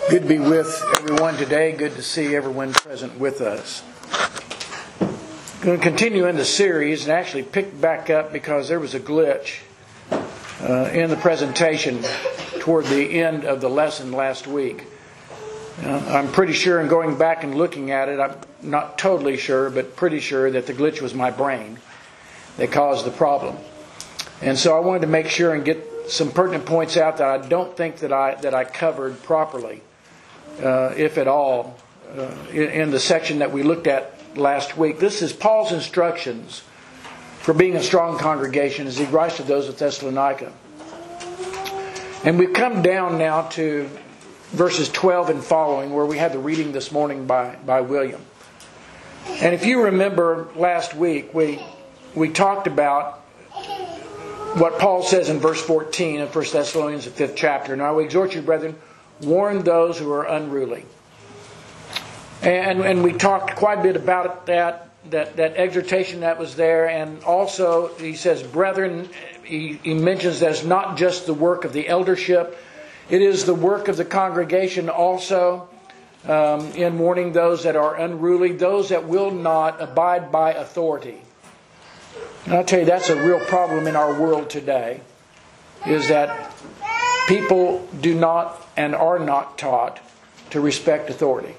Good to be with everyone today. Good to see everyone present with us. I'm going to continue in the series and actually pick back up because there was a glitch in the presentation toward the end of the lesson last week. I'm pretty sure, in going back and looking at it, I'm not totally sure, but pretty sure that the glitch was my brain that caused the problem. And so I wanted to make sure and get some pertinent points out that I don't think that I covered properly, if at all, in the section that we looked at last week. This is Paul's instructions for being a strong congregation as he writes to those at Thessalonica. And we've come down now to verses 12 and following, where we had the reading this morning by William. And if you remember last week, we talked about what Paul says in verse 14 of 1 Thessalonians, the 5th chapter. Now I exhort you, brethren, warn those who are unruly. And we talked quite a bit about that exhortation that was there. And also, he says, brethren, he mentions that it's not just the work of the eldership. It is the work of the congregation also, in warning those that are unruly, those that will not abide by authority. And I'll tell you, that's a real problem in our world today, is that people do not and are not taught to respect authority.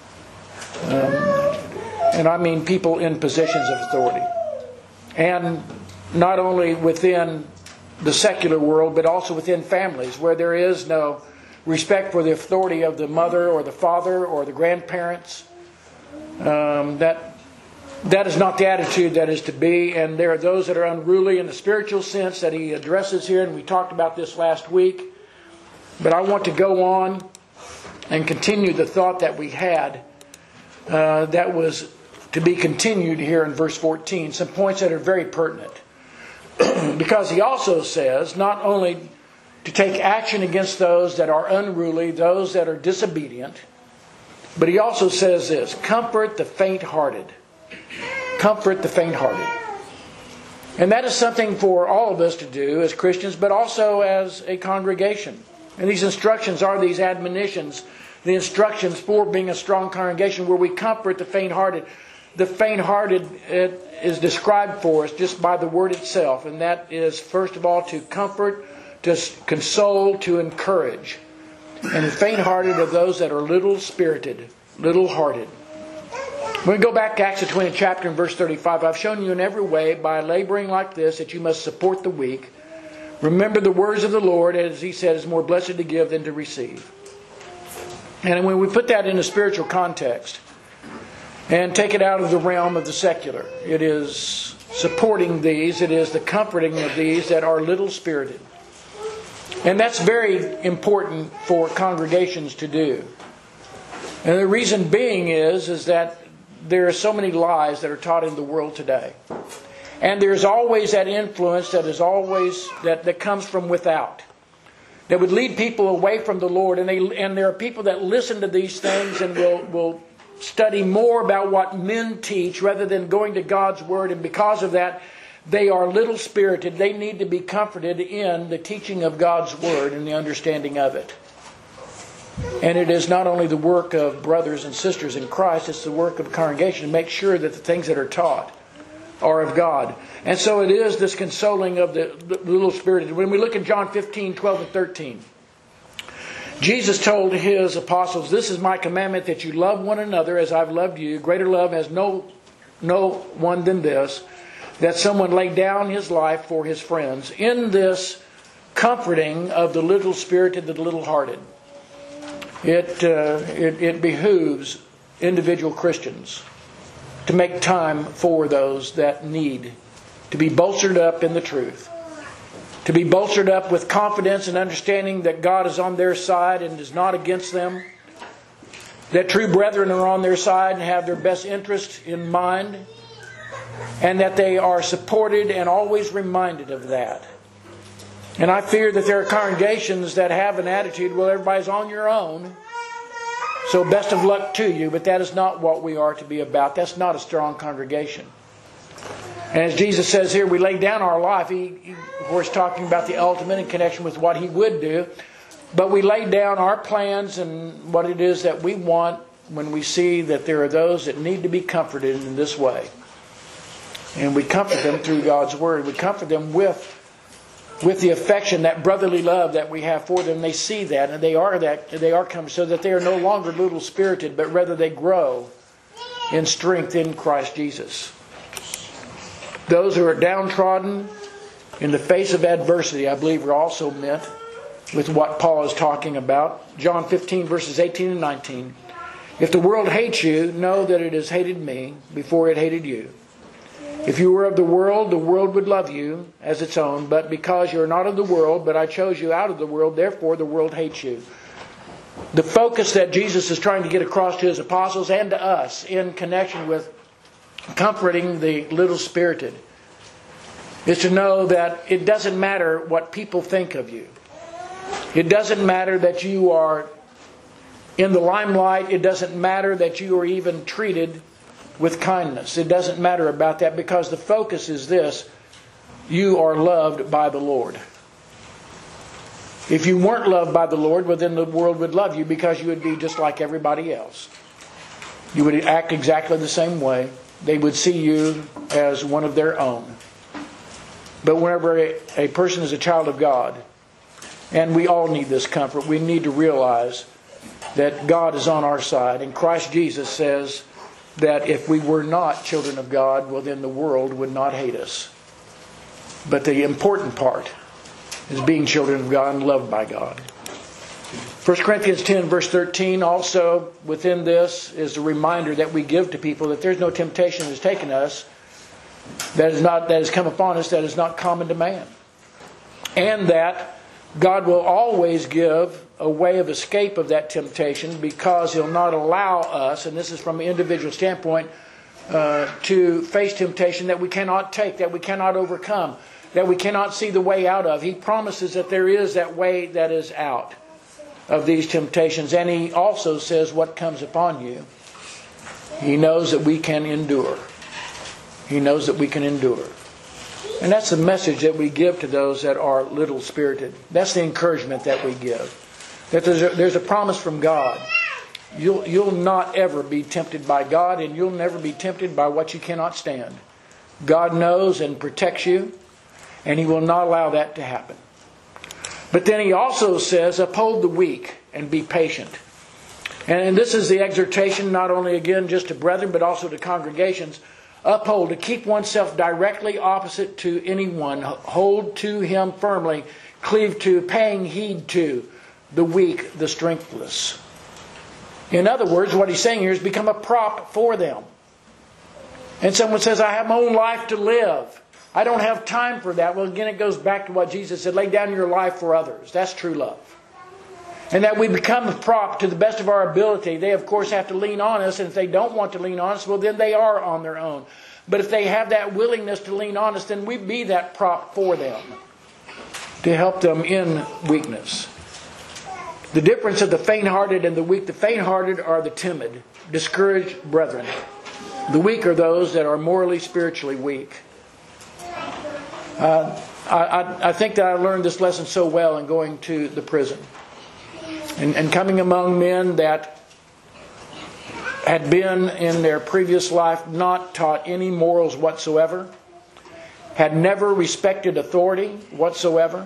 And I mean people in positions of authority. And not only within the secular world, but also within families where there is no respect for the authority of the mother or the father or the grandparents. That is not the attitude that is to be. And there are those that are unruly in the spiritual sense that he addresses here, and we talked about this last week. But I want to go on and continue the thought that we had that was to be continued here in verse 14. Some points that are very pertinent. Because he also says not only to take action against those that are unruly, those that are disobedient, but he also says this: comfort the faint-hearted. Comfort the faint-hearted. And that is something for all of us to do as Christians, but also as a congregation. And these instructions are these admonitions, the instructions for being a strong congregation, where we comfort the faint-hearted. The faint-hearted is described for us just by the word itself, and that is, first of all, to comfort, to console, to encourage. And the faint-hearted are those that are little-spirited, little-hearted. When we go back to Acts the 20th chapter and verse 35, I've shown you in every way by laboring like this that you must support the weak. Remember the words of the Lord, as he said, is more blessed to give than to receive. And when we put that in a spiritual context and take it out of the realm of the secular, it is supporting these, it is the comforting of these that are little-spirited. And that's very important for congregations to do. And the reason being is that there are so many lies that are taught in the world today. And there's always that influence that comes from without, that would lead people away from the Lord. And there are people that listen to these things and will study more about what men teach rather than going to God's Word. And because of that, they are little-spirited. They need to be comforted in the teaching of God's Word and the understanding of it. And it is not only the work of brothers and sisters in Christ, it's the work of a congregation to make sure that the things that are taught are of God. And so it is this consoling of the little-spirited. When we look at John 15, 12 and 13, Jesus told his apostles, "This is my commandment, that you love one another as I've loved you. Greater love has no one than this, that someone lay down his life for his friends." In this comforting of the little-spirited, the little-hearted, it behooves individual Christians to make time for those that need to be bolstered up in the truth, to be bolstered up with confidence and understanding that God is on their side and is not against them, that true brethren are on their side and have their best interest in mind, and that they are supported and always reminded of that. And I fear that there are congregations that have an attitude, well, everybody's on your own, so best of luck to you. But that is not what we are to be about. That's not a strong congregation. And as Jesus says here, we lay down our life. He of course, talking about the ultimate in connection with what he would do. But we lay down our plans and what it is that we want when we see that there are those that need to be comforted in this way. And we comfort them through God's Word. We comfort them with the affection, that brotherly love that we have for them. They see that, and they are comforted, so that they are no longer little spirited, but rather they grow in strength in Christ Jesus. Those who are downtrodden in the face of adversity, I believe, are also meant with what Paul is talking about. John 15, verses 18 and 19. If the world hates you, know that it has hated me before it hated you. If you were of the world would love you as its own. But because you are not of the world, but I chose you out of the world, therefore the world hates you. The focus that Jesus is trying to get across to His apostles and to us in connection with comforting the little-spirited is to know that it doesn't matter what people think of you. It doesn't matter that you are in the limelight. It doesn't matter that you are even treated with kindness. It doesn't matter about that, because the focus is this: you are loved by the Lord. If you weren't loved by the Lord, well, then the world would love you, because you would be just like everybody else. You would act exactly the same way. They would see you as one of their own. But whenever a person is a child of God, and we all need this comfort, we need to realize that God is on our side. And Christ Jesus says that if we were not children of God, well, then the world would not hate us. But the important part is being children of God and loved by God. 1 Corinthians 10, verse 13, also within this is a reminder that we give to people that there's no temptation that has taken us, that has come upon us, that is not common to man. And that God will always give a way of escape of that temptation, because He'll not allow us, and this is from an individual standpoint, to face temptation that we cannot take, that we cannot overcome, that we cannot see the way out of. He promises that there is that way that is out of these temptations. And He also says what comes upon you, He knows that we can endure. He knows that we can endure. And that's the message that we give to those that are little-spirited. That's the encouragement that we give. That there's a promise from God. You'll not ever be tempted by God, and you'll never be tempted by what you cannot stand. God knows and protects you, and He will not allow that to happen. But then He also says, uphold the weak and be patient. And this is the exhortation, not only again just to brethren, but also to congregations. Uphold, to keep oneself directly opposite to anyone. Hold to him firmly. Cleave to, paying heed to the weak, the strengthless. In other words, what He's saying here is become a prop for them. And someone says, I have my own life to live. I don't have time for that. Well, again, it goes back to what Jesus said. Lay down your life for others. That's true love. And that we become a prop to the best of our ability. They, of course, have to lean on us. And if they don't want to lean on us, well, then they are on their own. But if they have that willingness to lean on us, then we be that prop for them, to help them in weakness. The difference of the faint-hearted and the weak. The faint-hearted are the timid, discouraged brethren. The weak are those that are morally, spiritually weak. I think that I learned this lesson so well in going to the prison. And coming among men that had been in their previous life not taught any morals whatsoever, had never respected authority whatsoever,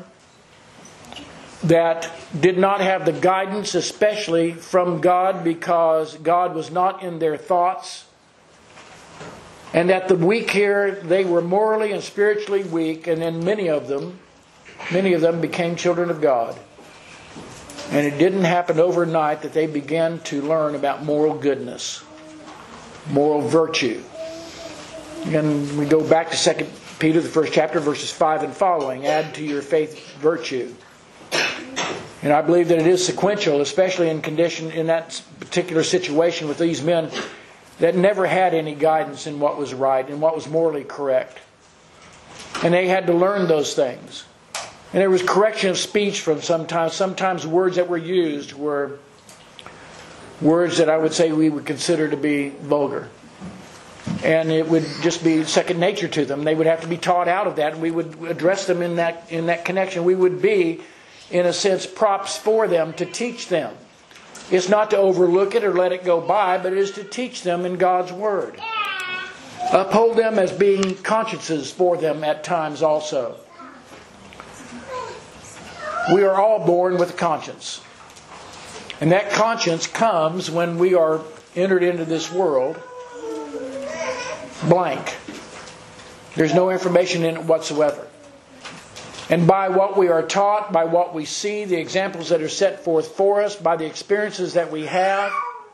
that did not have the guidance, especially from God, because God was not in their thoughts. And that the weak here, they were morally and spiritually weak, and then many of them became children of God. And it didn't happen overnight that they began to learn about moral goodness, moral virtue. And we go back to 2 Peter, the first chapter, verses 5 and following. Add to your faith virtue. And I believe that it is sequential, especially in that particular situation with these men that never had any guidance in what was right and what was morally correct. And they had to learn those things. And there was correction of speech from sometimes words that were used were words that I would say we would consider to be vulgar. And it would just be second nature to them. They would have to be taught out of that, and we would address them in that connection. We would be in a sense, props for them to teach them. It's not to overlook it or let it go by, but it is to teach them in God's Word. Uphold them as being consciences for them at times also. We are all born with a conscience. And that conscience comes when we are entered into this world blank. There's no information in it whatsoever. And by what we are taught, by what we see, the examples that are set forth for us, by the experiences that we have,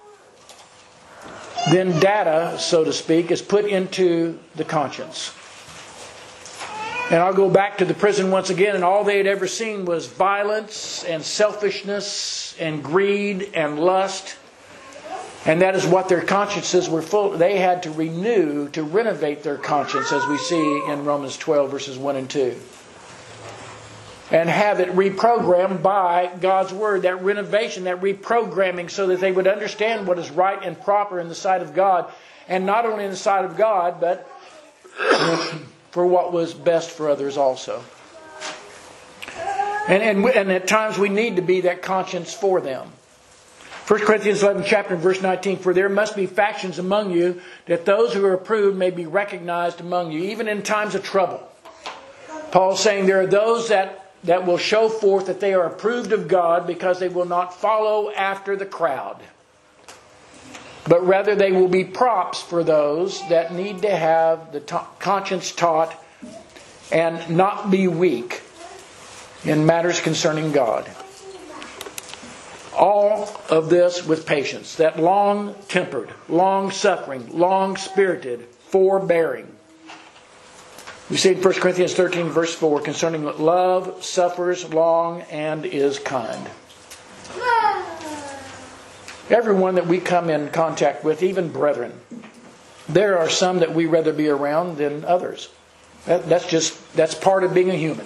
then data, so to speak, is put into the conscience. And I'll go back to the prison once again, and all they had ever seen was violence and selfishness and greed and lust. And that is what their consciences were full of. They had to renew, to renovate their conscience, as we see in Romans 12, verses 1 and 2. And have it reprogrammed by God's Word, that renovation, that reprogramming, so that they would understand what is right and proper in the sight of God. And not only in the sight of God, but for what was best for others also. And at times we need to be that conscience for them. 1 Corinthians 11 chapter and verse 19, for there must be factions among you, that those who are approved may be recognized among you, even in times of trouble. Paul's saying there are those that will show forth that they are approved of God because they will not follow after the crowd. But rather they will be props for those that need to have the conscience taught and not be weak in matters concerning God. All of this with patience, that long-tempered, long-suffering, long-spirited, forbearing. We see in 1 Corinthians 13 verse 4 concerning love suffers long and is kind. Everyone that we come in contact with, even brethren, there are some that we rather be around than others. That's part of being a human.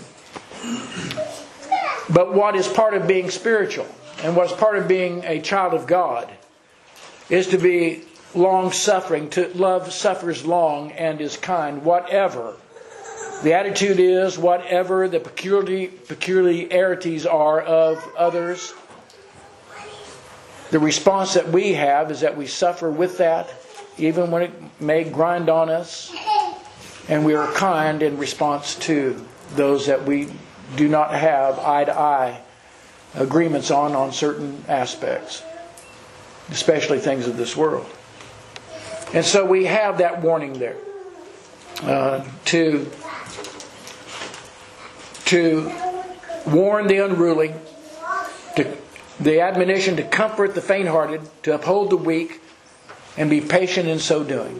But what is part of being spiritual and what is part of being a child of God is to be long-suffering. To love suffers long and is kind, whatever the attitude is, whatever the peculiarities are of others. The response that we have is that we suffer with that, even when it may grind on us. And we are kind in response to those that we do not have eye-to-eye agreements on certain aspects, especially things of this world. And so we have that warning there to warn the unruly, the admonition to comfort the faint-hearted, to uphold the weak, and be patient in so doing.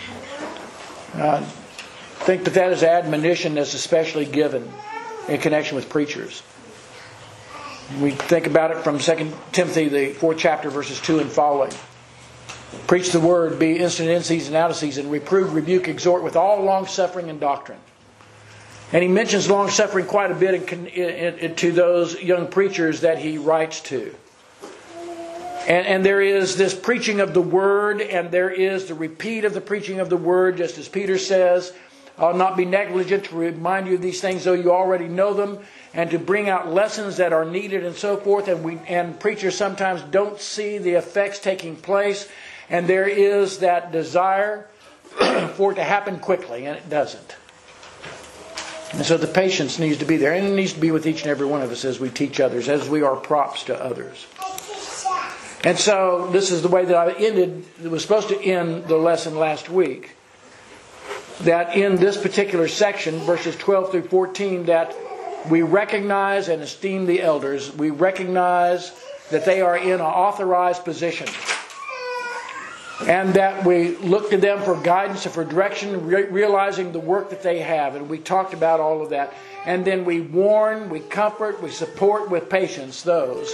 I think that is admonition that's especially given in connection with preachers. We think about it from 2 Timothy, the 4th chapter, verses 2 and following. Preach the word, be instant in season, out of season, reprove, rebuke, exhort with all long-suffering and doctrine. And he mentions long-suffering quite a bit to those young preachers that he writes to. And there is this preaching of the Word, and there is the repeat of the preaching of the Word, just as Peter says, I'll not be negligent to remind you of these things, though you already know them, and to bring out lessons that are needed and so forth. And preachers sometimes don't see the effects taking place, and there is that desire for it to happen quickly, and it doesn't. And so the patience needs to be there. And it needs to be with each and every one of us as we teach others, as we are props to others. And so this is the way that I was supposed to end the lesson last week. That in this particular section, verses 12 through 14, that we recognize and esteem the elders. We recognize that they are in an authorized position. And that we look to them for guidance and for direction, realizing the work that they have. And we talked about all of that. And then we warn, we comfort, we support with patience those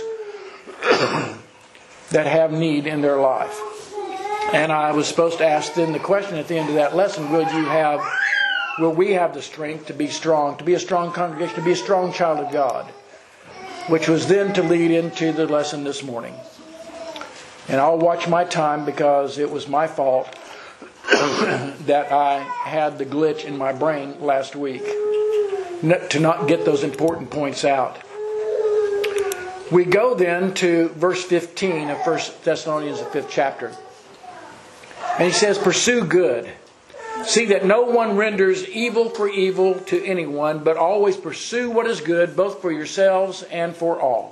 that have need in their life. And I was supposed to ask then the question at the end of that lesson, will we have the strength to be strong, to be a strong congregation, to be a strong child of God? Which was then to lead into the lesson this morning. And I'll watch my time because it was my fault that I had the glitch in my brain last week to not get those important points out. We go then to verse 15 of 1 Thessalonians, the 5th chapter. And he says, pursue good. See that no one renders evil for evil to anyone, but always pursue what is good, both for yourselves and for all.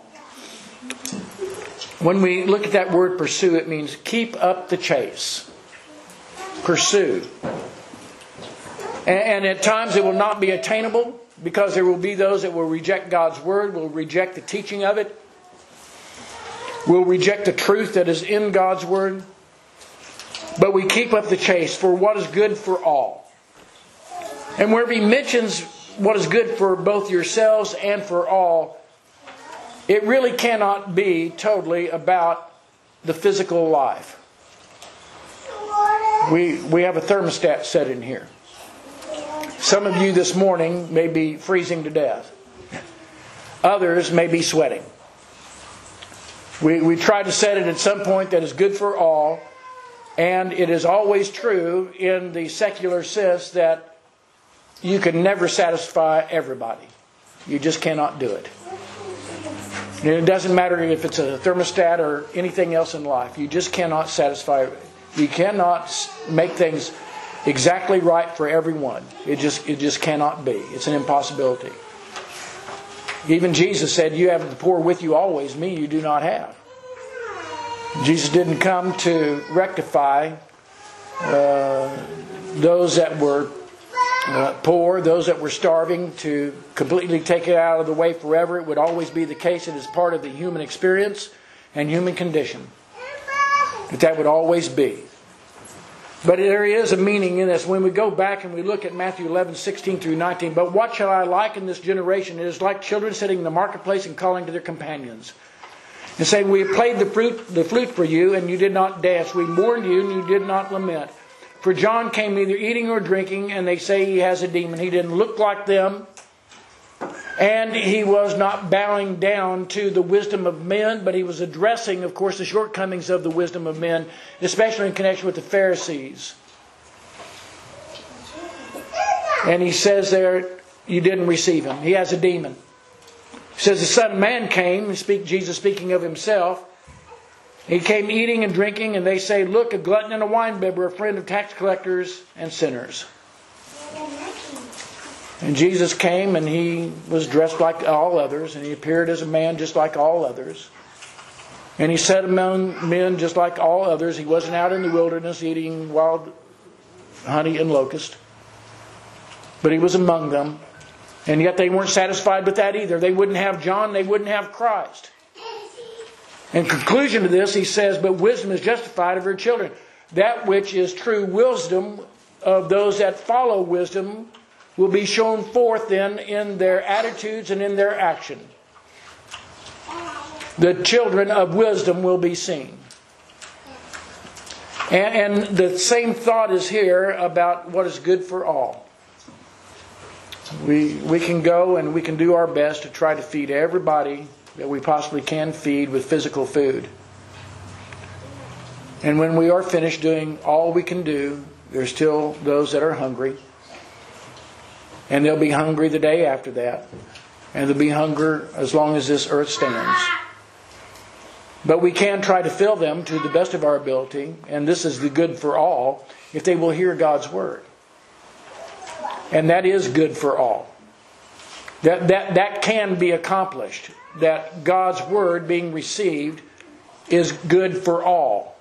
When we look at that word pursue, it means keep up the chase. Pursue. And at times it will not be attainable, because there will be those that will reject God's word, will reject the teaching of it, will reject the truth that is in God's word. But we keep up the chase for what is good for all. And wherever he mentions what is good for both yourselves and for all, it really cannot be totally about the physical life. We have a thermostat set in here. Some of you this morning may be freezing to death. Others may be sweating. We try to set it at some point that is good for all. And it is always true in the secular sense that you can never satisfy everybody. You just cannot do it. And it doesn't matter if it's a thermostat or anything else in life. You just cannot satisfy. You cannot make things exactly right for everyone. It just cannot be. It's an impossibility. Even Jesus said, you have the poor with you always, me you do not have. Jesus didn't come to rectify those that were poor, those that were starving, to completely take it out of the way forever. It would always be the case. It is part of the human experience and human condition. That would always be. But there is a meaning in this. When we go back and we look at Matthew 11:16 through 19, but what shall I liken this generation? It is like children sitting in the marketplace and calling to their companions, and saying, we have played the flute for you, and you did not dance. We mourned you, and you did not lament. For John came neither eating nor drinking, and they say he has a demon. He didn't look like them, and he was not bowing down to the wisdom of men, but he was addressing, of course, the shortcomings of the wisdom of men, especially in connection with the Pharisees. And he says there, you didn't receive him. He has a demon. He says the Son of Man came, Jesus speaking of himself. He came eating and drinking, and they say, look, a glutton and a winebibber, a friend of tax collectors and sinners. And Jesus came, and he was dressed like all others, and he appeared as a man just like all others. And he sat among men just like all others. He wasn't out in the wilderness eating wild honey and locust, but he was among them. And yet they weren't satisfied with that either. They wouldn't have John, they wouldn't have Christ. In conclusion to this, he says, but wisdom is justified of her children. That which is true wisdom of those that follow wisdom will be shown forth then in their attitudes and in their action. The children of wisdom will be seen. And the same thought is here about what is good for all. We can go and we can do our best to try to feed everybody that we possibly can feed with physical food. And when we are finished doing all we can do, there's still those that are hungry. And they'll be hungry the day after that. And they'll be hungry as long as this earth stands. But we can try to fill them to the best of our ability. And this is the good for all, if they will hear God's word. And that is good for all. That can be accomplished. That God's word being received is good for all.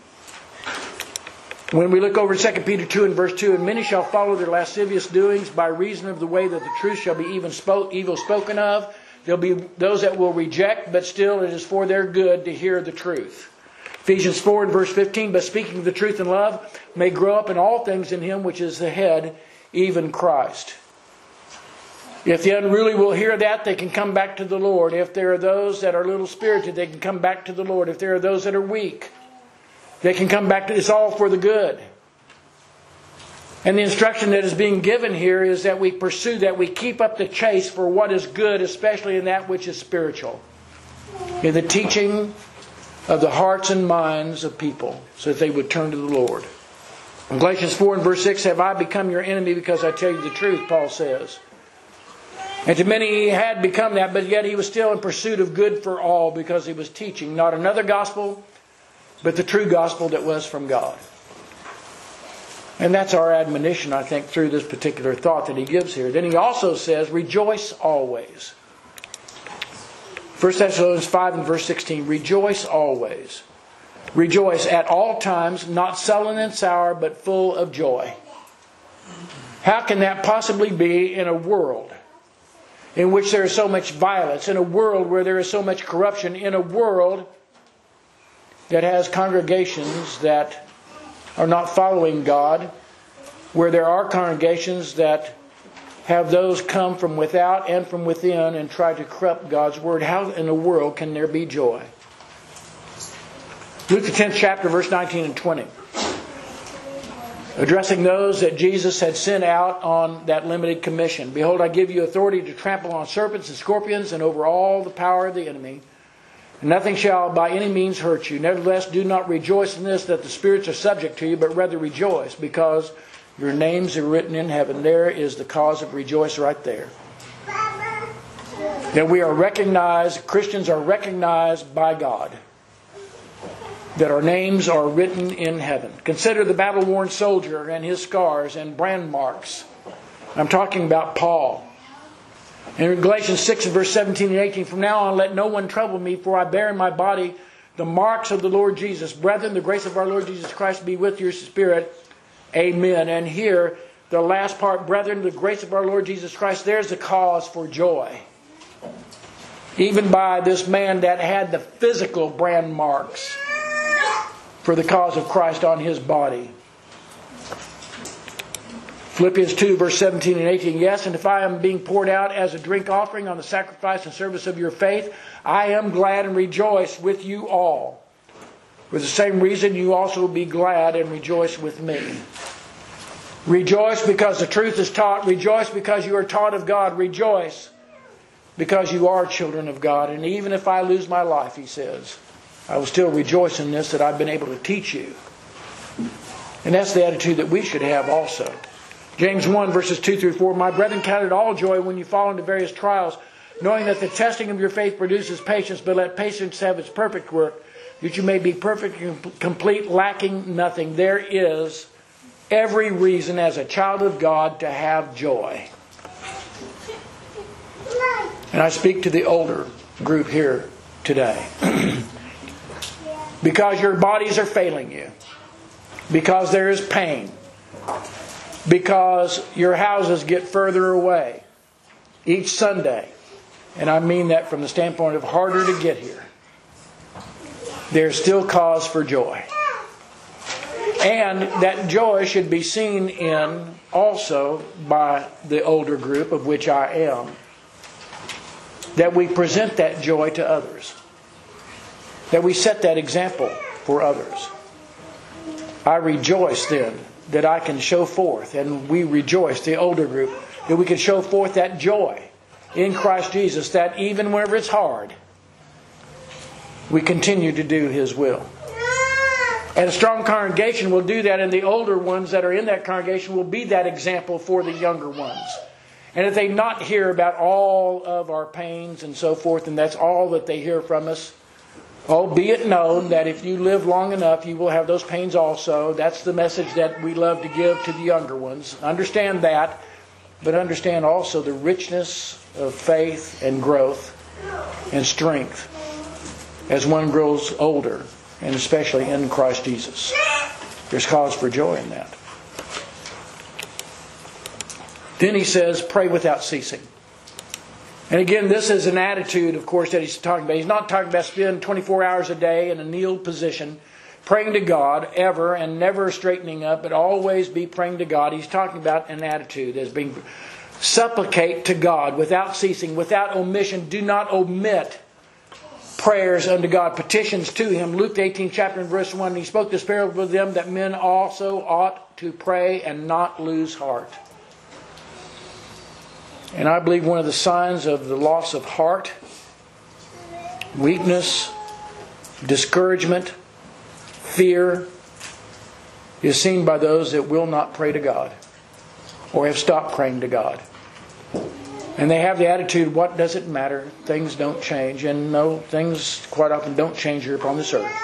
When we look over 2 Peter 2 and verse 2, and many shall follow their lascivious doings by reason of the way that the truth shall be evil spoken of. There'll be those that will reject, but still it is for their good to hear the truth. Ephesians 4 and verse 15, but speaking the truth in love may grow up in all things in him which is the head, even Christ. If the unruly will hear that, they can come back to the Lord. If there are those that are little spirited, they can come back to the Lord. If there are those that are weak, they can come back to it's all for the good. And the instruction that is being given here is that we pursue, that we keep up the chase for what is good, especially in that which is spiritual. In the teaching of the hearts and minds of people, so that they would turn to the Lord. In Galatians 4 and verse 6, have I become your enemy because I tell you the truth, Paul says. And to many he had become that, but yet he was still in pursuit of good for all, because he was teaching not another gospel, but the true gospel that was from God. And that's our admonition, I think, through this particular thought that he gives here. Then he also says, rejoice always. 1 Thessalonians 5 and verse 16, rejoice always. Rejoice at all times, not sullen and sour, but full of joy. How can that possibly be in a world in which there is so much violence, in a world where there is so much corruption, in a world that has congregations that are not following God, where there are congregations that have those come from without and from within and try to corrupt God's Word? How in the world can there be joy? Luke the 10th chapter, verse 19 and 20. Addressing those that Jesus had sent out on that limited commission. Behold, I give you authority to trample on serpents and scorpions and over all the power of the enemy. And nothing shall by any means hurt you. Nevertheless, do not rejoice in this, that the spirits are subject to you, but rather rejoice, because your names are written in heaven. There is the cause of rejoice right there. That we are recognized, Christians are recognized by God. That our names are written in heaven. Consider the battle-worn soldier and his scars and brand marks. I'm talking about Paul. In Galatians 6 and verse 17 and 18, from now on let no one trouble me, for I bear in my body the marks of the Lord Jesus. Brethren, the grace of our Lord Jesus Christ be with your spirit. Amen. And here, the last part, brethren, the grace of our Lord Jesus Christ, there's the cause for joy. Even by this man that had the physical brand marks for the cause of Christ on his body. Philippians 2 verse 17 and 18. Yes, and if I am being poured out as a drink offering on the sacrifice and service of your faith, I am glad and rejoice with you all. For the same reason you also be glad and rejoice with me. Rejoice because the truth is taught. Rejoice because you are taught of God. Rejoice because you are children of God. And even if I lose my life, he says, I will still rejoice in this, that I've been able to teach you. And that's the attitude that we should have also. James 1 verses 2 through 4. My brethren, count it all joy when you fall into various trials, knowing that the testing of your faith produces patience, but let patience have its perfect work, that you may be perfect and complete, lacking nothing. There is every reason as a child of God to have joy. And I speak to the older group here today. Because your bodies are failing you. Because there is pain. Because your houses get further away each Sunday. And I mean that from the standpoint of harder to get here. There's still cause for joy. And that joy should be seen in also by the older group, of which I am. That we present that joy to others. That we set that example for others. I rejoice then that I can show forth, and we rejoice, the older group, that we can show forth that joy in Christ Jesus, that even whenever it's hard, we continue to do His will. And a strong congregation will do that, and the older ones that are in that congregation will be that example for the younger ones. And if they not hear about all of our pains and so forth, and that's all that they hear from us, oh, be it known that if you live long enough, you will have those pains also. That's the message that we love to give to the younger ones. Understand that, but understand also the richness of faith and growth and strength as one grows older, and especially in Christ Jesus. There's cause for joy in that. Then he says, pray without ceasing. And again, this is an attitude, of course, that he's talking about. He's not talking about spending 24 hours a day in a kneeled position, praying to God ever and never straightening up, but always be praying to God. He's talking about an attitude as being supplicate to God without ceasing, without omission. Do not omit prayers unto God, petitions to Him. Luke the 18th chapter and verse 1, He spoke this parable with them that men also ought to pray and not lose heart. And I believe one of the signs of the loss of heart, weakness, discouragement, fear, is seen by those that will not pray to God or have stopped praying to God. And they have the attitude, what does it matter? Things don't change. And no, things quite often don't change here upon this earth.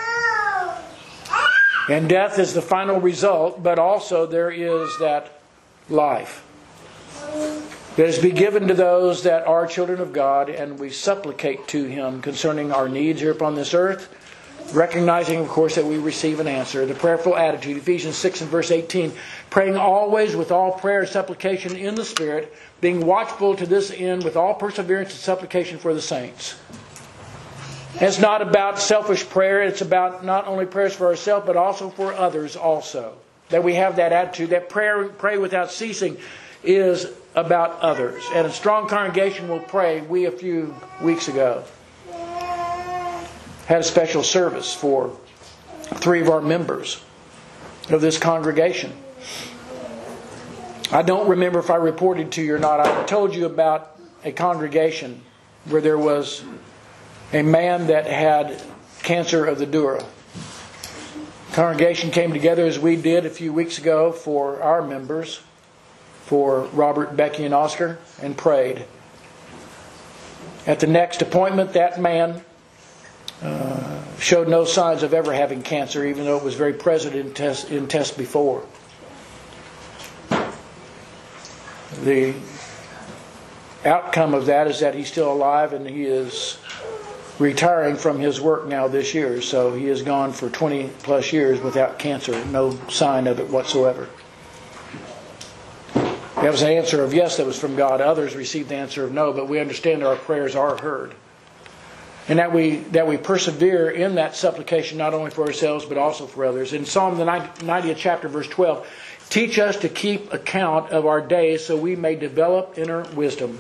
And death is the final result, but also there is that life that is be given to those that are children of God, and we supplicate to Him concerning our needs here upon this earth, recognizing, of course, that we receive an answer. The prayerful attitude, Ephesians 6 and verse 18, praying always with all prayer and supplication in the Spirit, being watchful to this end with all perseverance and supplication for the saints. It's not about selfish prayer. It's about not only prayers for ourselves, but also for others also. That we have that attitude. That pray without ceasing is about others. And a strong congregation will pray. We, a few weeks ago, had a special service for 3 of our members of this congregation. I don't remember if I reported to you or not. I told you about a congregation where there was a man that had cancer of the dura. The congregation came together as we did a few weeks ago for our members, for Robert, Becky, and Oscar, and prayed. At the next appointment, that man showed no signs of ever having cancer, even though it was very present in tests before. The outcome of that is that he's still alive, and he is retiring from his work now this year. So he has gone for 20 plus years without cancer, no sign of it whatsoever. That was an answer of yes that was from God. Others received the answer of no, but we understand that our prayers are heard. And that we persevere in that supplication not only for ourselves but also for others. In Psalm the 90th chapter verse 12, teach us to keep account of our days so we may develop inner wisdom.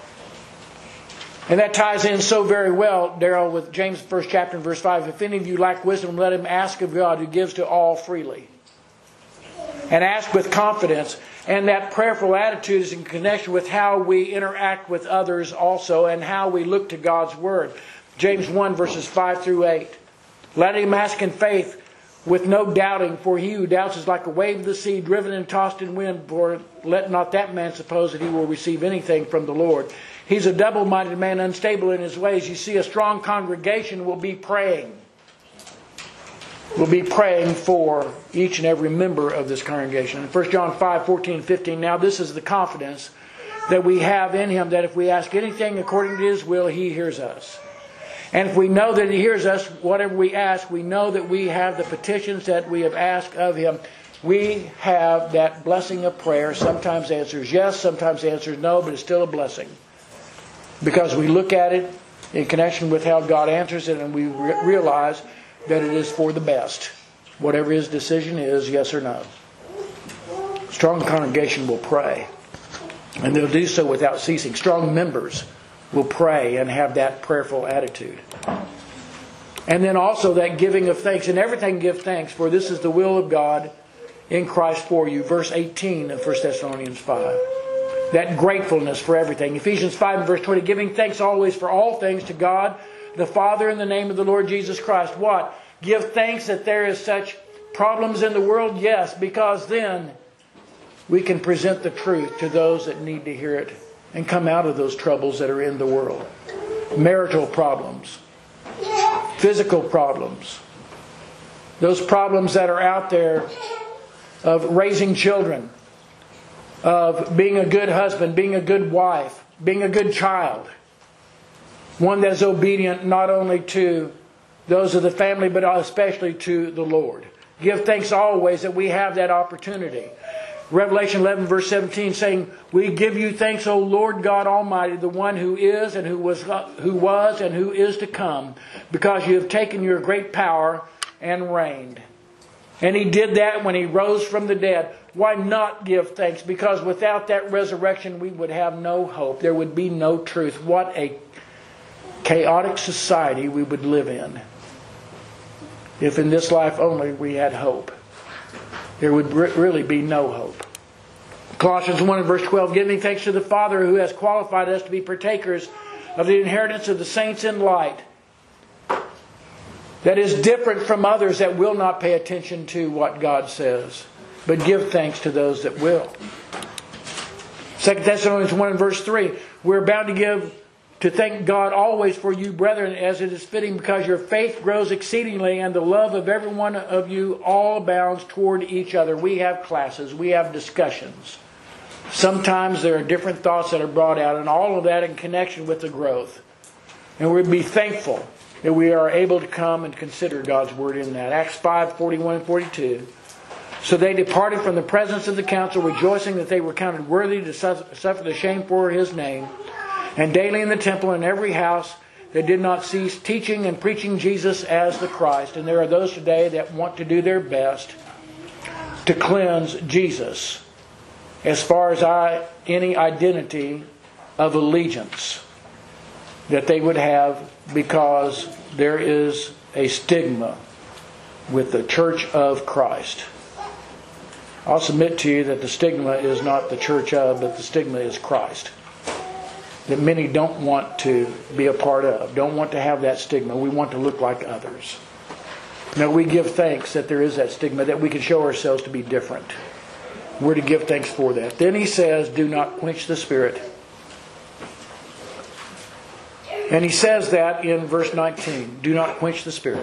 And that ties in so very well, Darrell, with James 1st chapter and verse 5. If any of you lack wisdom, let him ask of God who gives to all freely. And ask with confidence. And that prayerful attitude is in connection with how we interact with others also and how we look to God's Word. James 1 verses 5 through 8. Let him ask in faith with no doubting, for he who doubts is like a wave of the sea driven and tossed in wind. For let not that man suppose that he will receive anything from the Lord. He's a double-minded man, unstable in his ways. You see, a strong congregation will be praying. We'll be praying for each and every member of this congregation. In 1 John 5, 14 and 15, now this is the confidence that we have in Him, that if we ask anything according to His will, He hears us. And if we know that He hears us, whatever we ask, we know that we have the petitions that we have asked of Him. We have that blessing of prayer. Sometimes answers yes, sometimes answers no, but it's still a blessing. Because we look at it in connection with how God answers it, and we realize that it is for the best. Whatever His decision is, yes or no. Strong congregation will pray. And they'll do so without ceasing. Strong members will pray and have that prayerful attitude. And then also that giving of thanks. In everything give thanks, for this is the will of God in Christ for you. Verse 18 of 1 Thessalonians 5. That gratefulness for everything. Ephesians 5 and verse 20. Giving thanks always for all things to God, the Father, in the name of the Lord Jesus Christ. What? Give thanks that there is such problems in the world? Yes, because then we can present the truth to those that need to hear it and come out of those troubles that are in the world. Marital problems. Physical problems. Those problems that are out there of raising children, of being a good husband, being a good wife, being a good child. One that is obedient not only to those of the family, but especially to the Lord. Give thanks always that we have that opportunity. Revelation 11 verse 17 saying, we give you thanks, O Lord God Almighty, the one who is and who was and who is to come, because you have taken your great power and reigned. And He did that when He rose from the dead. Why not give thanks? Because without that resurrection we would have no hope. There would be no truth. What a chaotic society we would live in if in this life only we had hope. There would really be no hope. Colossians 1 and verse 12, giving thanks to the Father who has qualified us to be partakers of the inheritance of the saints in light. That is different from others that will not pay attention to what God says, but give thanks to those that will. 2 Thessalonians 1 and verse 3, we're bound to thank God always for you, brethren, as it is fitting, because your faith grows exceedingly, and the love of every one of you all abounds toward each other. We have classes, we have discussions. Sometimes there are different thoughts that are brought out, and all of that in connection with the growth. And we'd be thankful that we are able to come and consider God's Word in that. Acts 5:41 and 42. So they departed from the presence of the council, rejoicing that they were counted worthy to suffer the shame for His name. And daily in the temple and every house they did not cease teaching and preaching Jesus as the Christ. And there are those today that want to do their best to cleanse Jesus as far as any identity of allegiance that they would have, because there is a stigma with the Church of Christ. I'll submit to you that the stigma is not the church of, but the stigma is Christ. That many don't want to be a part of, don't want to have that stigma. We want to look like others. No, we give thanks that there is that stigma, that we can show ourselves to be different. We're to give thanks for that. Then he says, do not quench the Spirit. And he says that in verse 19. Do not quench the Spirit.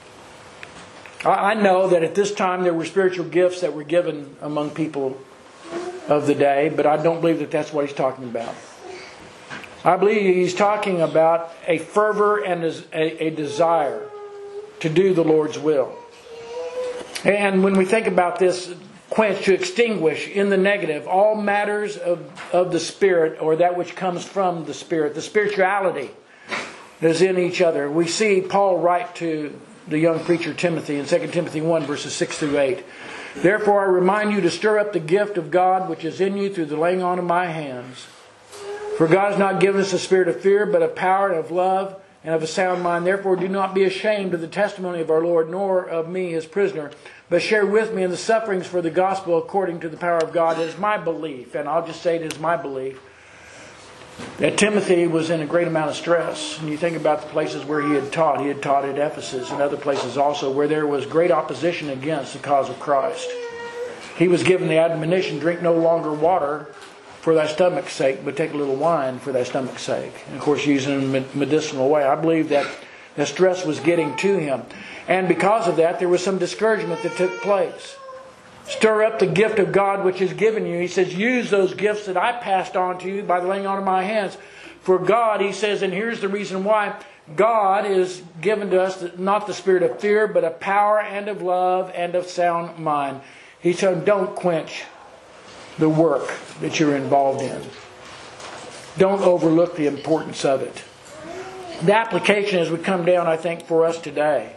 I know that at this time there were spiritual gifts that were given among people of the day, but I don't believe that that's what he's talking about. I believe he's talking about a fervor and a desire to do the Lord's will. And when we think about this, quench, to extinguish in the negative, all matters of the Spirit, or that which comes from the Spirit, the spirituality that is in each other. We see Paul write to the young preacher Timothy in 2 Timothy 1 verses 6 through 8. Therefore I remind you to stir up the gift of God which is in you through the laying on of my hands. For God has not given us a spirit of fear, but of power and of love and of a sound mind. Therefore do not be ashamed of the testimony of our Lord, nor of me his prisoner, but share with me in the sufferings for the gospel according to the power of God. It is my belief, and I'll just say it is my belief, that Timothy was in a great amount of stress. And you think about the places where he had taught. He had taught at Ephesus and other places also where there was great opposition against the cause of Christ. He was given the admonition, drink no longer water for thy stomach's sake, but take a little wine for thy stomach's sake. And of course, using it in a medicinal way. I believe that the stress was getting to him. And because of that, there was some discouragement that took place. Stir up the gift of God which is given you. He says, use those gifts that I passed on to you by the laying on of my hands. For God, he says, and here's the reason why, God is given to us not the spirit of fear, but of power and of love and of sound mind. He said, don't quench the work that you're involved in. Don't overlook the importance of it. The application as we come down, I think, for us today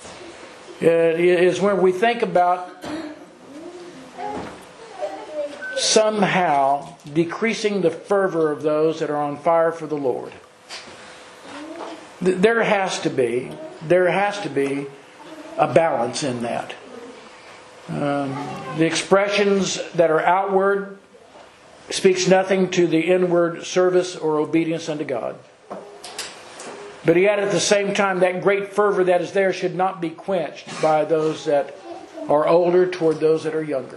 is when we think about somehow decreasing the fervor of those that are on fire for the Lord. There has to be a balance in that. The expressions that are outward speaks nothing to the inward service or obedience unto God. But yet at the same time, that great fervor that is there should not be quenched by those that are older toward those that are younger.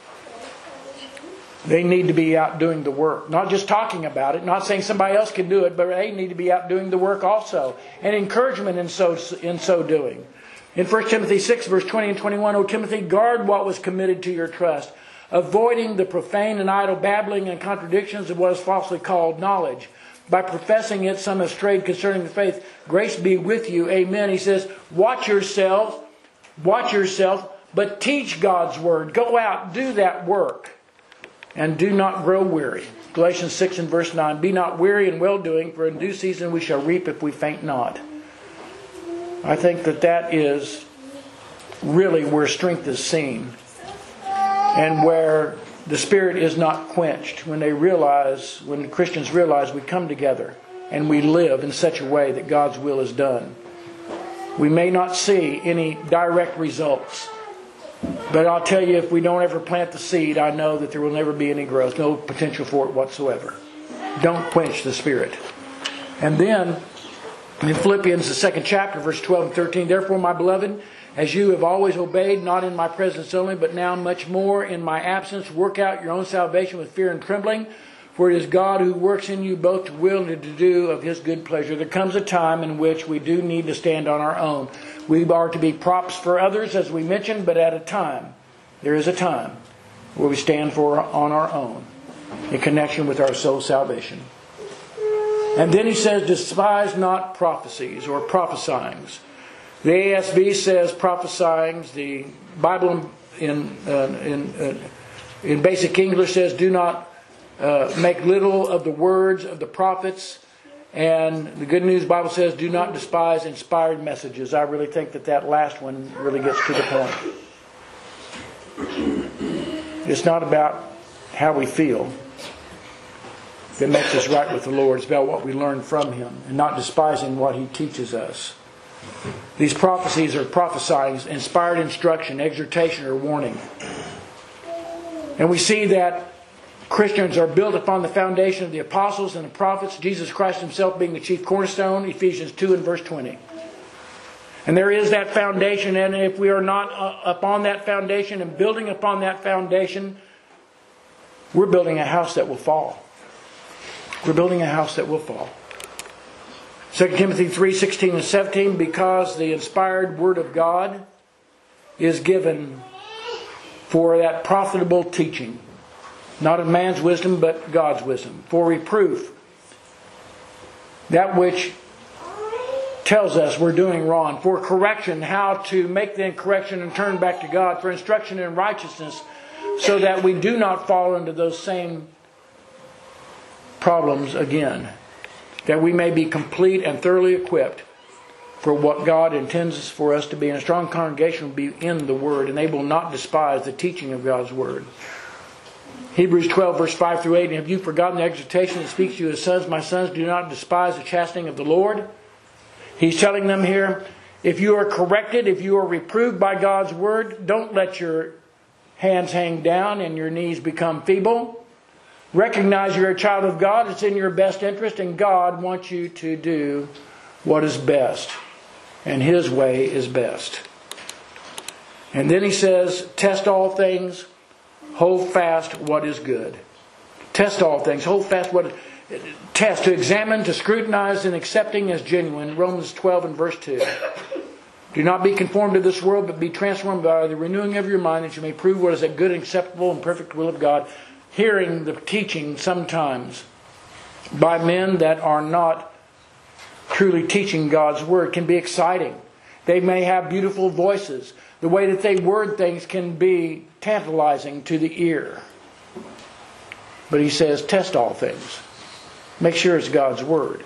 They need to be out doing the work. Not just talking about it, not saying somebody else can do it, but they need to be out doing the work also. And encouragement in so doing. In 1 Timothy 6, verse 20 and 21, O Timothy, guard what was committed to your trust, avoiding the profane and idle babbling and contradictions of what is falsely called knowledge. By professing it, some have strayed concerning the faith. Grace be with you. Amen. He says, watch yourself, but teach God's word. Go out, do that work. And do not grow weary. Galatians 6 and verse 9. Be not weary in well-doing, for in due season we shall reap if we faint not. I think that is really where strength is seen. And where the Spirit is not quenched. When Christians realize we come together and we live in such a way that God's will is done. We may not see any direct results. But I'll tell you, if we don't ever plant the seed, I know that there will never be any growth, no potential for it whatsoever. Don't quench the Spirit. And then, in Philippians, the 2nd chapter, verse 12 and 13, Therefore, my beloved, as you have always obeyed, not in my presence only, but now much more in my absence, work out your own salvation with fear and trembling. For it is God who works in you both to will and to do of His good pleasure. There comes a time in which we do need to stand on our own. We are to be props for others, as we mentioned, but at a time, there is a time where we stand on our own in connection with our soul salvation. And then he says, despise not prophecies or prophesyings. The ASV says prophesyings. The Bible in basic English says, do not make little of the words of the prophets. And the Good News Bible says, do not despise inspired messages. I really think that last one really gets to the point. It's not about how we feel that makes us right with the Lord. It's about what we learn from Him and not despising what He teaches us. These prophecies are prophesying, inspired instruction, exhortation, or warning. And we see that Christians are built upon the foundation of the apostles and the prophets, Jesus Christ Himself being the chief cornerstone, Ephesians 2 and verse 20. And there is that foundation, and if we are not upon that foundation and building upon that foundation, we're building a house that will fall. We're building a house that will fall. 2 Timothy 3:16 and 17, because the inspired Word of God is given for that profitable teaching. Not of man's wisdom, but God's wisdom. For reproof, that which tells us we're doing wrong. For correction, how to make the correction and turn back to God. For instruction in righteousness, so that we do not fall into those same problems again. That we may be complete and thoroughly equipped for what God intends for us to be. And a strong congregation will be in the Word, and they will not despise the teaching of God's Word. Hebrews 12 verse 5 through 8, and have you forgotten the exhortation that speaks to you as sons? My sons, do not despise the chastening of the Lord. He's telling them here, if you are corrected, if you are reproved by God's Word, don't let your hands hang down and your knees become feeble. Recognize you're a child of God. It's in your best interest, and God wants you to do what is best. And His way is best. And then he says, test all things, hold fast what is good. Test all things, hold fast what is test, to examine, to scrutinize, and accepting as genuine. Romans 12 and verse 2. Do not be conformed to this world, but be transformed by the renewing of your mind, that you may prove what is that good, acceptable, and perfect will of God. Hearing the teaching sometimes by men that are not truly teaching God's Word can be exciting. They may have beautiful voices. The way that they word things can be tantalizing to the ear. But he says, test all things. Make sure it's God's Word.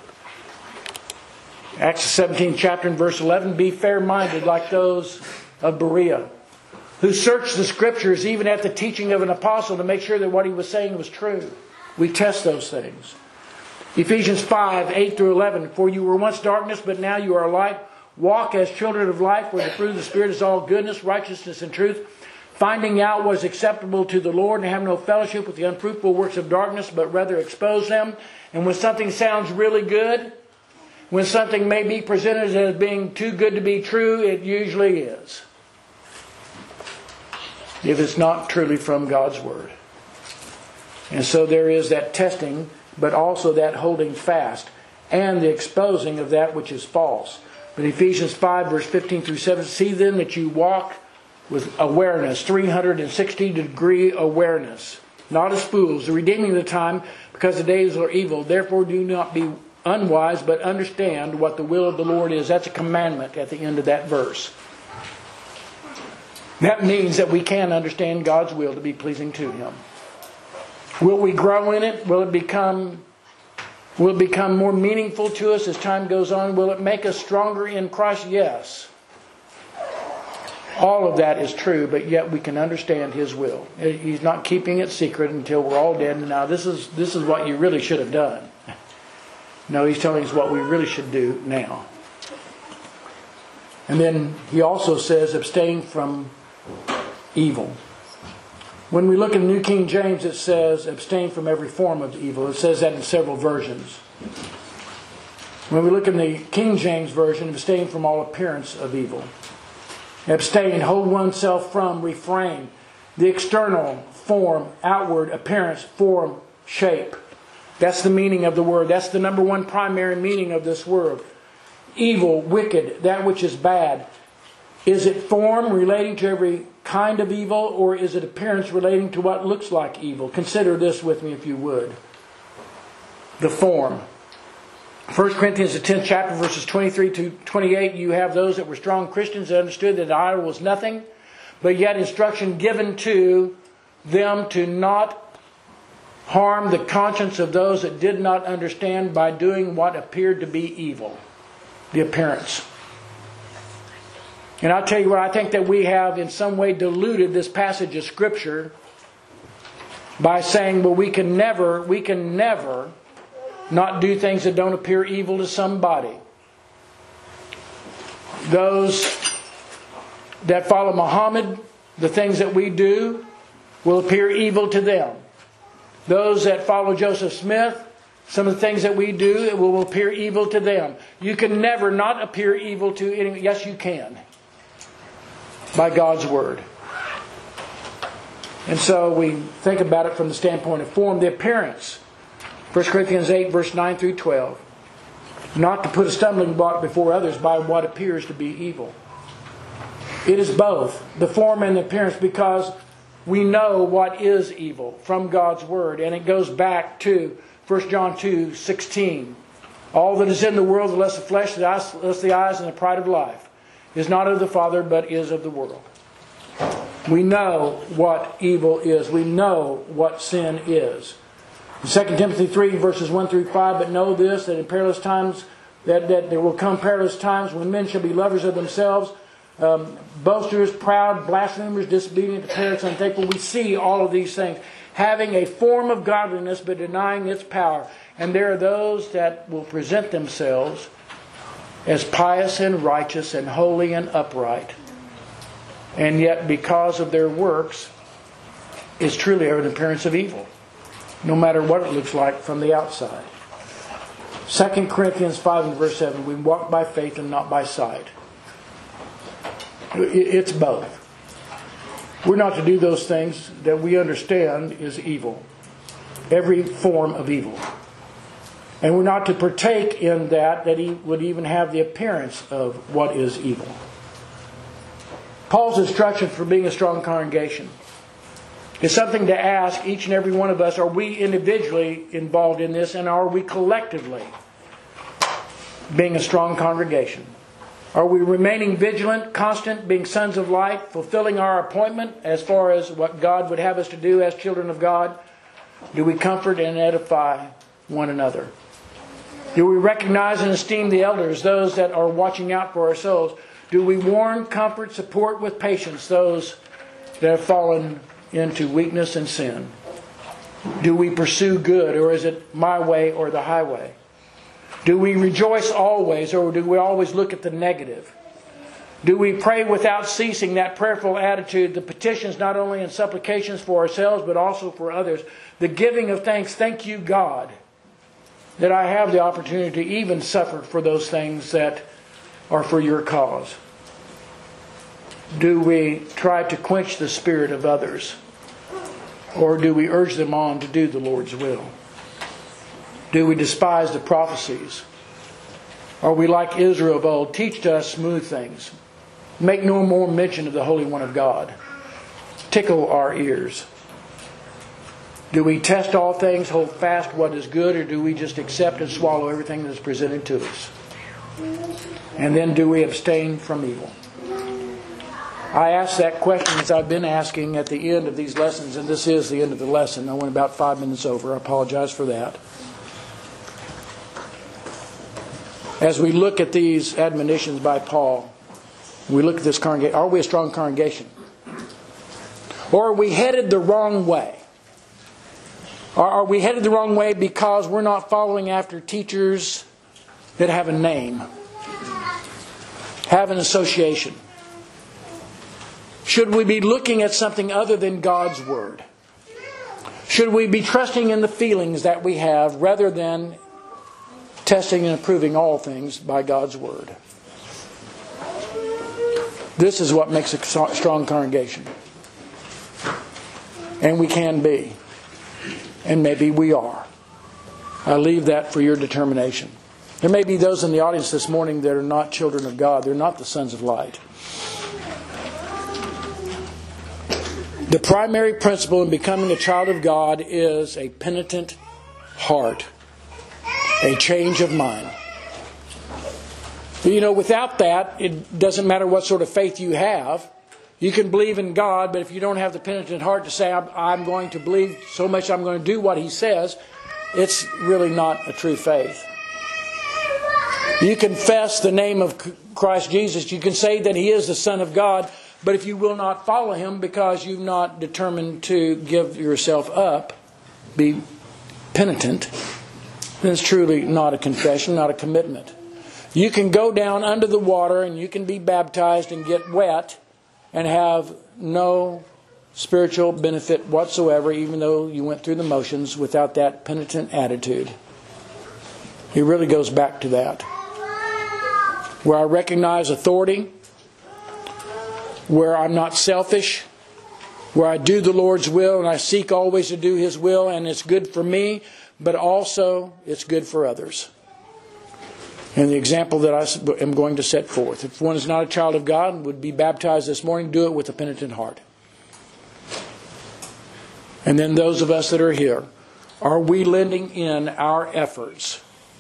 Acts 17 chapter and verse 11, be fair-minded like those of Berea, who searched the Scriptures even at the teaching of an apostle to make sure that what he was saying was true. We test those things. Ephesians 5, 8 through 11, for you were once darkness, but now you are light. Walk as children of light, where the fruit of the Spirit is all goodness, righteousness, and truth, finding out what is acceptable to the Lord, and have no fellowship with the unfruitful works of darkness, but rather expose them. And when something sounds really good, when something may be presented as being too good to be true, it usually is, if it's not truly from God's Word. And so there is that testing, but also that holding fast and the exposing of that which is false. But Ephesians 5 verse 15 through 7, see then that you walk with awareness, 360-degree awareness, not as fools, redeeming the time, because the days are evil. Therefore do not be unwise, but understand what the will of the Lord is. That's a commandment at the end of that verse. That means that we can understand God's will to be pleasing to Him. Will we grow in it? Will it become more meaningful to us as time goes on? Will it make us stronger in Christ? Yes. All of that is true, but yet we can understand His will. He's not keeping it secret until we're all dead. And now this is what you really should have done. No, He's telling us what we really should do now. And then He also says, abstain from evil. When we look in the New King James, it says, abstain from every form of evil. It says that in several versions. When we look in the King James Version, abstain from all appearance of evil. Abstain, hold oneself from, refrain. The external form, outward appearance, form, shape. That's the meaning of the word. That's the number one primary meaning of this word. Evil, wicked, that which is bad. Is it form relating to every kind of evil, or is it appearance relating to what looks like evil? Consider this with me if you would. The form. 1 Corinthians the 10th chapter verses 23 to 28, you have those that were strong Christians that understood that the idol was nothing, but yet instruction given to them to not harm the conscience of those that did not understand by doing what appeared to be evil. The appearance. And I'll tell you what, I think that we have in some way diluted this passage of Scripture by saying, well, we can never not do things that don't appear evil to somebody. Those that follow Muhammad, the things that we do will appear evil to them. Those that follow Joseph Smith, some of the things that we do, it will appear evil to them. You can never not appear evil to anyone. Yes, you can. By God's Word. And so we think about it from the standpoint of form. The appearance. 1 Corinthians 8, verse 9 through 12. Not to put a stumbling block before others by what appears to be evil. It is both, the form and the appearance, because we know what is evil from God's Word. And it goes back to 1 John 2, 16. All that is in the world, the lust of flesh, the eyes, and the pride of life, is not of the Father, but is of the world. We know what evil is. We know what sin is. In 2 Timothy 3, verses 1 through 5, but know this, that in perilous times, that there will come perilous times when men shall be lovers of themselves, boasters, proud, blasphemers, disobedient to parents, unthankful. We see all of these things. Having a form of godliness, but denying its power. And there are those that will present themselves as pious and righteous and holy and upright. And yet, because of their works, is truly an appearance of evil. No matter what it looks like from the outside. 2 Corinthians 5 and verse 7, we walk by faith and not by sight. It's both. We're not to do those things that we understand is evil. Every form of evil. And we're not to partake in that he would even have the appearance of what is evil. Paul's instruction for being a strong congregation is something to ask each and every one of us. Are we individually involved in this, and are we collectively being a strong congregation? Are we remaining vigilant, constant, being sons of light, fulfilling our appointment as far as what God would have us to do as children of God? Do we comfort and edify one another? Do we recognize and esteem the elders, those that are watching out for our souls? Do we warn, comfort, support with patience those that have fallen into weakness and sin? Do we pursue good, or is it my way or the highway? Do we rejoice always, or do we always look at the negative? Do we pray without ceasing, that prayerful attitude, the petitions not only in supplications for ourselves but also for others, the giving of thanks? Thank you, God, that I have the opportunity to even suffer for those things that are for your cause. Do we try to quench the spirit of others? Or do we urge them on to do the Lord's will? Do we despise the prophecies? Are we like Israel of old? Teach to us smooth things. Make no more mention of the Holy One of God. Tickle our ears. Do we test all things, hold fast what is good, or do we just accept and swallow everything that is presented to us? And then do we abstain from evil? I asked that question as I've been asking at the end of these lessons, and this is the end of the lesson. I went about 5 minutes over. I apologize for that. As we look at these admonitions by Paul, we look at this congregation. Are we a strong congregation? Or are we headed the wrong way? Are we headed the wrong way because we're not following after teachers that have a name, have an association? Should we be looking at something other than God's Word? Should we be trusting in the feelings that we have rather than testing and approving all things by God's Word? This is what makes a strong congregation. And we can be. And maybe we are. I leave that for your determination. There may be those in the audience this morning that are not children of God. They're not the sons of light. The primary principle in becoming a child of God is a penitent heart, a change of mind. You know, without that, it doesn't matter what sort of faith you have. You can believe in God, but if you don't have the penitent heart to say, I'm going to believe so much I'm going to do what He says, it's really not a true faith. You confess the name of Christ Jesus. You can say that He is the Son of God, but if you will not follow Him because you've not determined to give yourself up, be penitent, then it's truly not a confession, not a commitment. You can go down under the water and you can be baptized and get wet and have no spiritual benefit whatsoever, even though you went through the motions, without that penitent attitude. It really goes back to that. Where I recognize authority, where I'm not selfish, where I do the Lord's will and I seek always to do His will, and it's good for me, but also it's good for others. And the example that I am going to set forth, if one is not a child of God and would be baptized this morning, do it with a penitent heart. And then those of us that are here, are we lending in our efforts?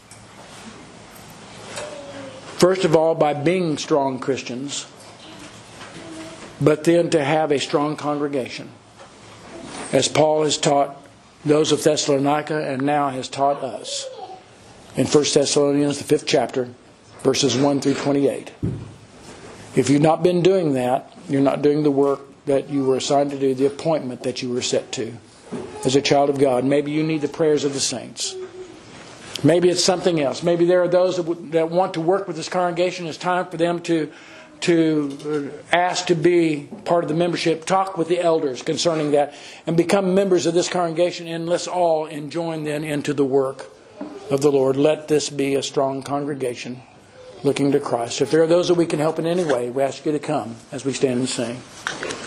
First of all, by being strong Christians, but then to have a strong congregation. As Paul has taught those of Thessalonica and now has taught us in 1 Thessalonians, the 5th chapter, verses 1 through 28. If you've not been doing that, you're not doing the work that you were assigned to do, the appointment that you were set to as a child of God. Maybe you need the prayers of the saints. Maybe it's something else. Maybe there are those that want to work with this congregation. It's time for them to ask to be part of the membership. Talk with the elders concerning that and become members of this congregation, and let's all join then into the work of the Lord. Let this be a strong congregation looking to Christ. If there are those that we can help in any way, we ask you to come as we stand and sing.